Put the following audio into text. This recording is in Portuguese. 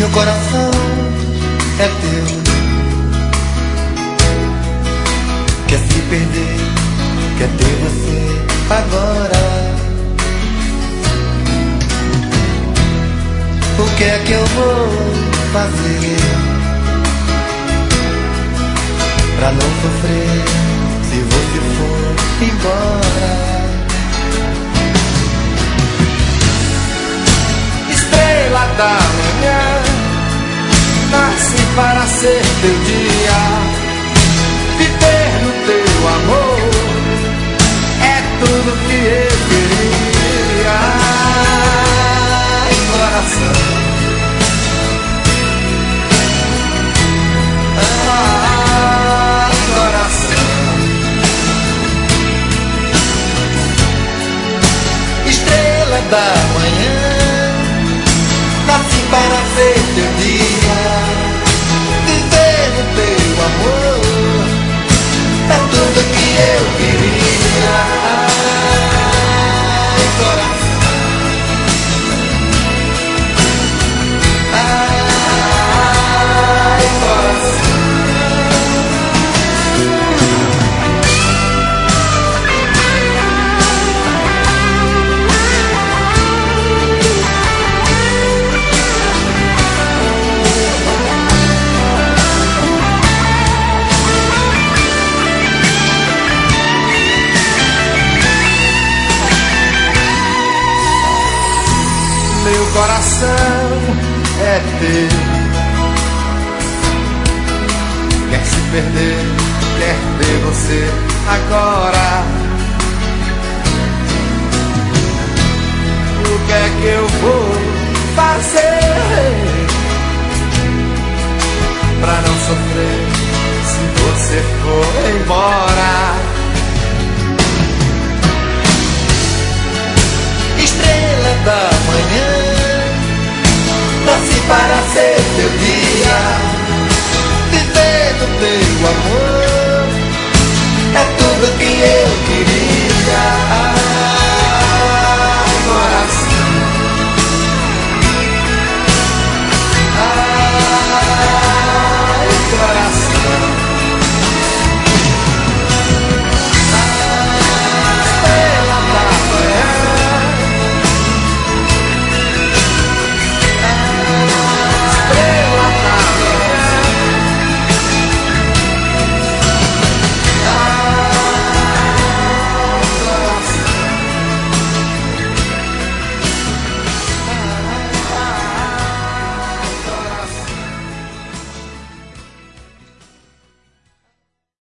Meu coração é teu. Quer se perder, quer ter você agora. O que é que eu vou fazer pra não sofrer se você for embora? Estrela da manhã, nasci para ser teu dia. Viver no teu amor é tudo que eu queria. Ai, coração, ai, coração. Estrela da manhã, nasci para ser teu dia. Viver no teu amor é tudo que eu queria. Ai, coração, ai, coração. Meu coração é teu. Quer se perder, quer ter você agora. O que é que eu vou fazer pra não sofrer se você for embora? Estrela da manhã, nasci para ser